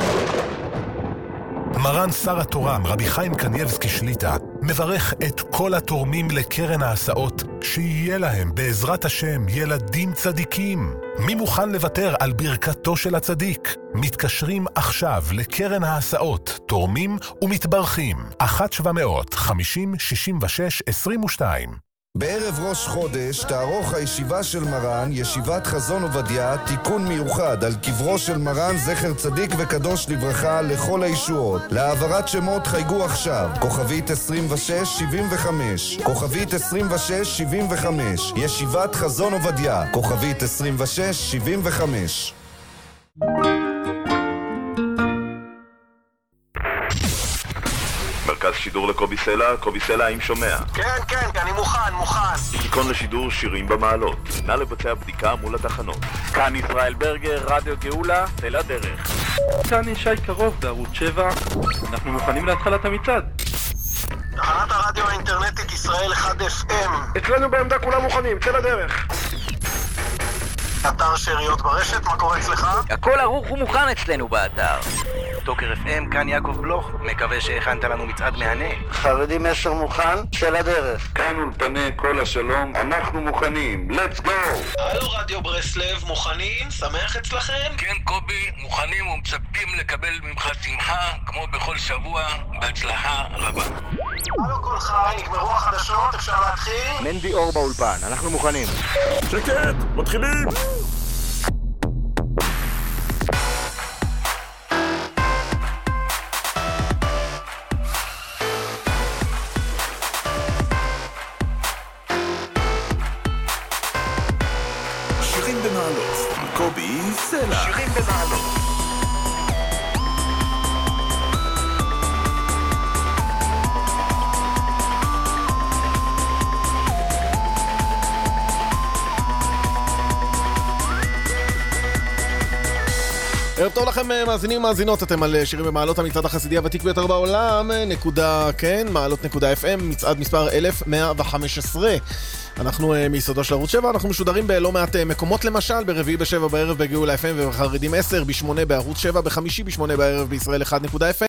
מרן שר התורה, רבי חיים קניבסקי שליטה, מברך את כל התורמים לקרן ההסעות, שיהיה להם בעזרת השם ילדים צדיקים. מי מוכן לוותר על ברכתו של הצדיק? מתקשרים עכשיו לקרן ההסעות, תורמים ומתברכים. 1-700-50-66-22. בערב ראש חודש תערוך הישיבה של מרן, ישיבת חזון עובדיה, תיקון מיוחד על קברו של מרן זכר צדיק וקדוש לברכה לכל הישועות. להעברת שמות חייגו עכשיו, כוכבית 2675, כוכבית 2675, ישיבת חזון עובדיה, כוכבית 2675. מרכז שידור לקובי סלע, קובי סלע אם שומע. כן, אני מוכן. תיקון לשידור שירים במעלות. נא לבצע בדיקה מול התחנות. כאן ישראל ברגר, רדיו גאולה, תל הדרך. כאן ישי קרוב בערוץ 7. אנחנו מוכנים להתחלת המצעד. תחנת הרדיו האינטרנטית ישראל 1FM. אצלנו בעמדה כולם מוכנים, צא לדרך. אתר שאריות ברשת, מה קורה אצלך? הכל ערוך ומוכן אצלנו באתר. טוקר FM, כאן יעקב בלוך, מקווה שהכנת לנו מצעד מהנה. חרדים 10 מוכן, צא לדרך. כאן אולפני כל השלום, אנחנו מוכנים, let's go! הלו רדיו ברסלב, מוכנים? שמח אצלכם? כן קובי, מוכנים ומצפים לקבל ממך שמחה, כמו בכל שבוע, בהצלחה רבה. הלו כל חי, נגמרו החדשות, אפשר להתחיל? מנדי אור באולפן, אנחנו מוכנים. שקט, מתחילים! שירים במעלות, קובי סלע. שירים במעלות. ערב טוב לכם מאזינים ומאזינות, אתם על שירים במעלות, המצעד החסידי הוותיק ביותר בעולם, מעלות.fm, מצעד מספר 1115. אנחנו מיסודו של ערוץ 7, אנחנו משודרים בלא מעט מקומות, למשל ברביעי ב7 בערב בגאולה FM ובחרדים 10, ב8 בערוץ 7, בחמישי ב8 בערב בישראל 1.fm.